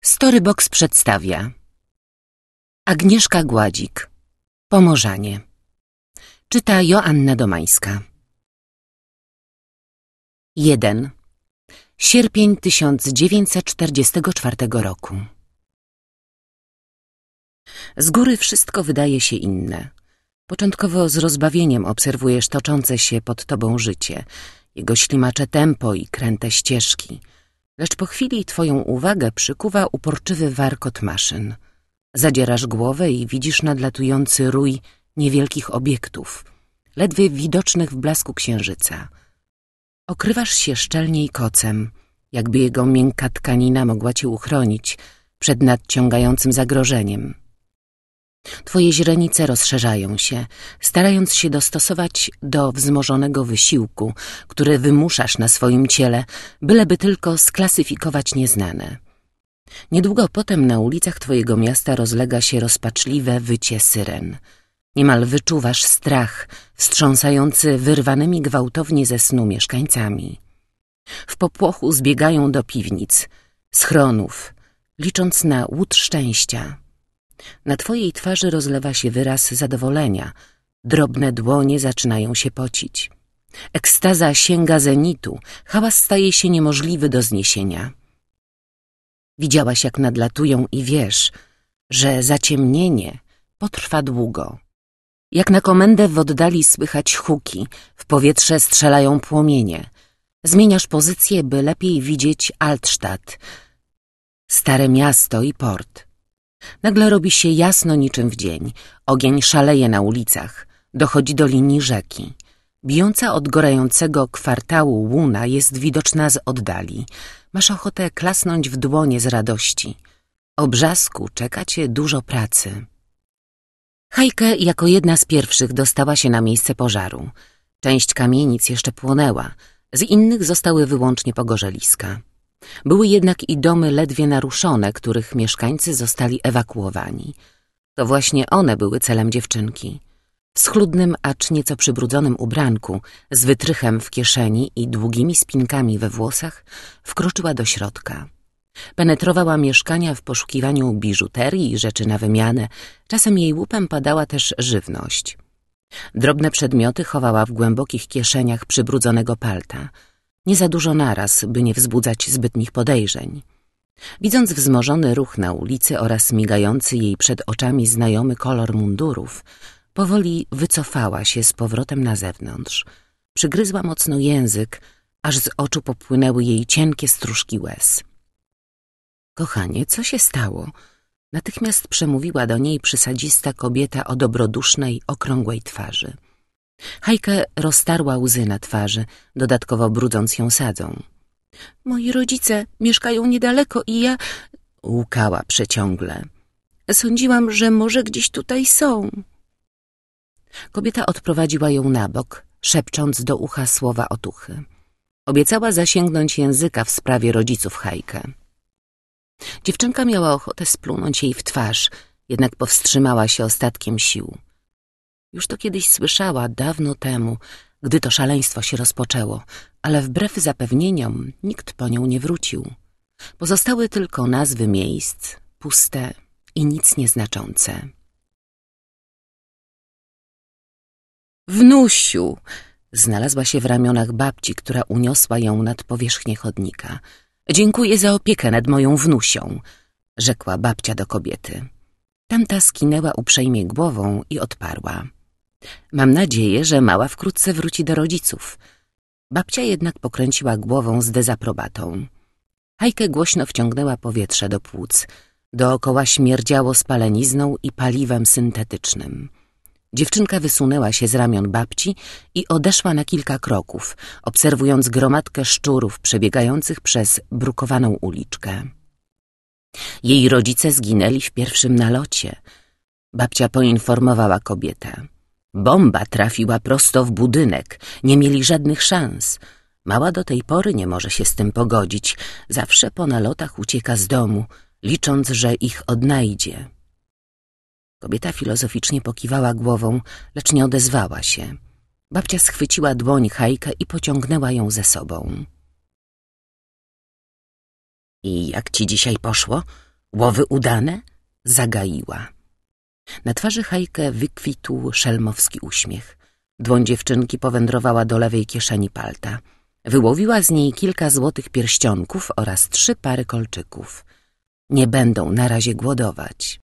Storybox przedstawia Agnieszka Gładzik, Pomorzanie. Czyta Joanna Domańska. 1. Sierpień 1944 roku. Z góry wszystko wydaje się inne. Początkowo z rozbawieniem obserwujesz toczące się pod tobą życie, jego ślimacze tempo i kręte ścieżki. Lecz po chwili twoją uwagę przykuwa uporczywy warkot maszyn. Zadzierasz głowę i widzisz nadlatujący rój niewielkich obiektów, ledwie widocznych w blasku księżyca. Okrywasz się szczelniej kocem, jakby jego miękka tkanina mogła cię uchronić przed nadciągającym zagrożeniem. Twoje źrenice rozszerzają się, starając się dostosować do wzmożonego wysiłku, który wymuszasz na swoim ciele, byleby tylko sklasyfikować nieznane. Niedługo potem na ulicach twojego miasta rozlega się rozpaczliwe wycie syren. Niemal wyczuwasz strach wstrząsający wyrwanymi gwałtownie ze snu mieszkańcami. W popłochu zbiegają do piwnic, schronów, licząc na łód szczęścia. Na twojej twarzy rozlewa się wyraz zadowolenia, drobne dłonie zaczynają się pocić. Ekstaza sięga zenitu, hałas staje się niemożliwy do zniesienia. Widziałaś, jak nadlatują i wiesz, że zaciemnienie potrwa długo. Jak na komendę w oddali słychać huki, w powietrze strzelają płomienie. Zmieniasz pozycję, by lepiej widzieć Altstadt, stare miasto i port. Nagle robi się jasno niczym w dzień. Ogień szaleje na ulicach. Dochodzi do linii rzeki. Bijąca od gorącego kwartału łuna jest widoczna z oddali. Masz ochotę klasnąć w dłonie z radości. O brzasku czeka cię dużo pracy. Heike jako jedna z pierwszych dostała się na miejsce pożaru. Część kamienic jeszcze płonęła. Z innych zostały wyłącznie pogorzeliska. Były jednak i domy ledwie naruszone, których mieszkańcy zostali ewakuowani. To właśnie one były celem dziewczynki. W schludnym, acz nieco przybrudzonym ubranku, z wytrychem w kieszeni i długimi spinkami we włosach, wkroczyła do środka. Penetrowała mieszkania w poszukiwaniu biżuterii i rzeczy na wymianę. Czasem jej łupem padała też żywność. Drobne przedmioty chowała w głębokich kieszeniach przybrudzonego palta. Nie za dużo naraz, by nie wzbudzać zbytnich podejrzeń. Widząc wzmożony ruch na ulicy oraz migający jej przed oczami znajomy kolor mundurów, powoli wycofała się z powrotem na zewnątrz. Przygryzła mocno język, aż z oczu popłynęły jej cienkie stróżki łez. Kochanie, co się stało? Natychmiast przemówiła do niej przysadzista kobieta o dobrodusznej, okrągłej twarzy. Heike roztarła łzy na twarzy, dodatkowo brudząc ją sadzą. Moi rodzice mieszkają niedaleko i ja... Łkała przeciągle. Sądziłam, że może gdzieś tutaj są. Kobieta odprowadziła ją na bok, szepcząc do ucha słowa otuchy. Obiecała zasięgnąć języka w sprawie rodziców Heike. Dziewczynka miała ochotę splunąć jej w twarz, jednak powstrzymała się ostatkiem sił. Już to kiedyś słyszała, dawno temu, gdy to szaleństwo się rozpoczęło, ale wbrew zapewnieniom nikt po nią nie wrócił. Pozostały tylko nazwy miejsc, puste i nic nieznaczące. Wnusiu! Znalazła się w ramionach babci, która uniosła ją nad powierzchnię chodnika. Dziękuję za opiekę nad moją wnusią, rzekła babcia do kobiety. Tamta skinęła uprzejmie głową i odparła. Mam nadzieję, że mała wkrótce wróci do rodziców. Babcia jednak pokręciła głową z dezaprobatą. Heike głośno wciągnęła powietrze do płuc. Dookoła śmierdziało spalenizną i paliwem syntetycznym. Dziewczynka wysunęła się z ramion babci i odeszła na kilka kroków, obserwując gromadkę szczurów przebiegających przez brukowaną uliczkę. Jej rodzice zginęli w pierwszym nalocie. Babcia poinformowała kobietę. Bomba trafiła prosto w budynek, nie mieli żadnych szans. Mała do tej pory nie może się z tym pogodzić. Zawsze po nalotach ucieka z domu, licząc, że ich odnajdzie. Kobieta filozoficznie pokiwała głową, lecz nie odezwała się. Babcia schwyciła dłoń Heike i pociągnęła ją ze sobą. I jak ci dzisiaj poszło? Łowy udane? Zagaiła. Na twarzy Hajkę wykwitł szelmowski uśmiech. Dłoń dziewczynki powędrowała do lewej kieszeni palta. Wyłowiła z niej kilka złotych pierścionków oraz 3 pary kolczyków. Nie będą na razie głodować.